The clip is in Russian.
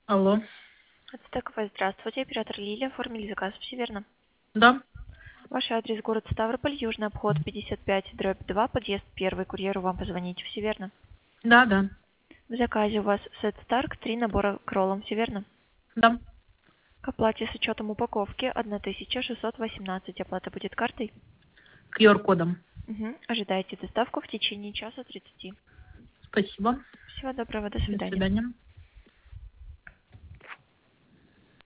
Алло. Отстаковая, здравствуйте. Оператор Лилия. Оформили заказ. Все верно? Да, Ваш адрес город Ставрополь, Южный обход 55/2, подъезд 1. Курьеру вам позвонить. Все верно? да, да, В заказе у вас сет Старк, 3 набора к роллам. Все верно? да. К оплате с учетом упаковки 1618. Оплата будет картой? QR-кодом. Угу. Ожидайте доставку в течение часа 30. Спасибо. Всего доброго. До До свидания. свидания.